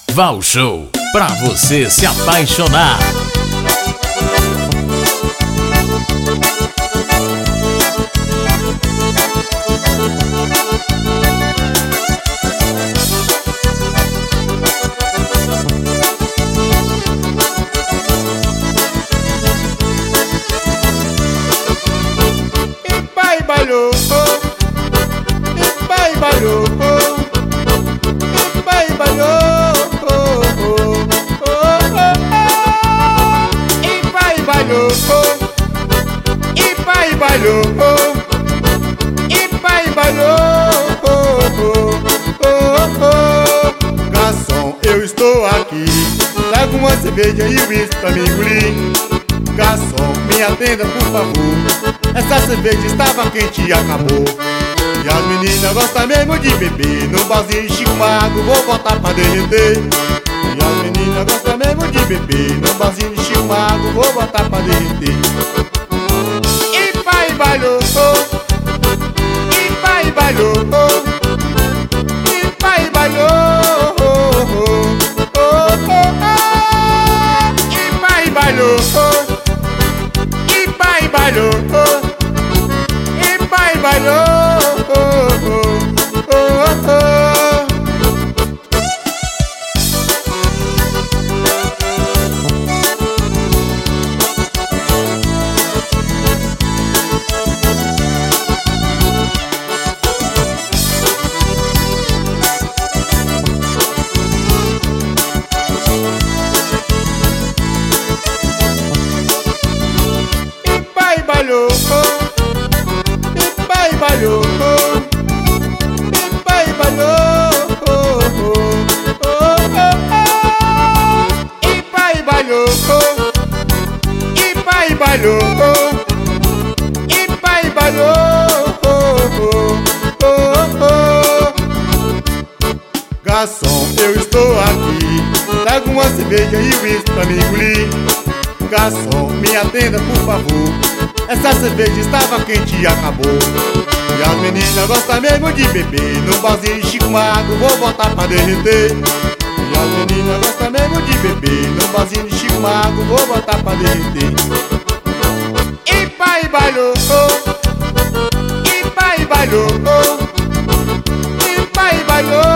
Val Show, pra você se apaixonar. Pai balou, pai balou, pai balou, pai balou, pai balou, pai balou. Garçom, eu estou aqui. Traga uma cerveja e uísque pra me engolir. Garçom, me atenda por favor. Essa cerveja estava quente e acabou. E as meninas gostam mesmo de beber. No barzinho de Chico Magro vou botar pra derreter. E as meninas gostam mesmo de beber. No barzinho de Chico Magro vou botar pra derreter. E pai balou, e pai balou, e pai balou, e pai balou, e pai balou, e pai balou. Pai balou, pai balou, pai balou, e pai balou, e pai balou, e pai balou. Garçom, eu estou aqui. Traga uma cerveja e uísque pra me engolir. Garçom, me atenda por favor. Essa cerveja estava quente e acabou. E as meninas gostam mesmo de beber. No barzinho de Chico Magro vou botar pra derreter. E as meninas gostam mesmo de beber. No barzinho de Chico Magro vou botar pra derreter. E pai balou, e pai balou, e pai balou.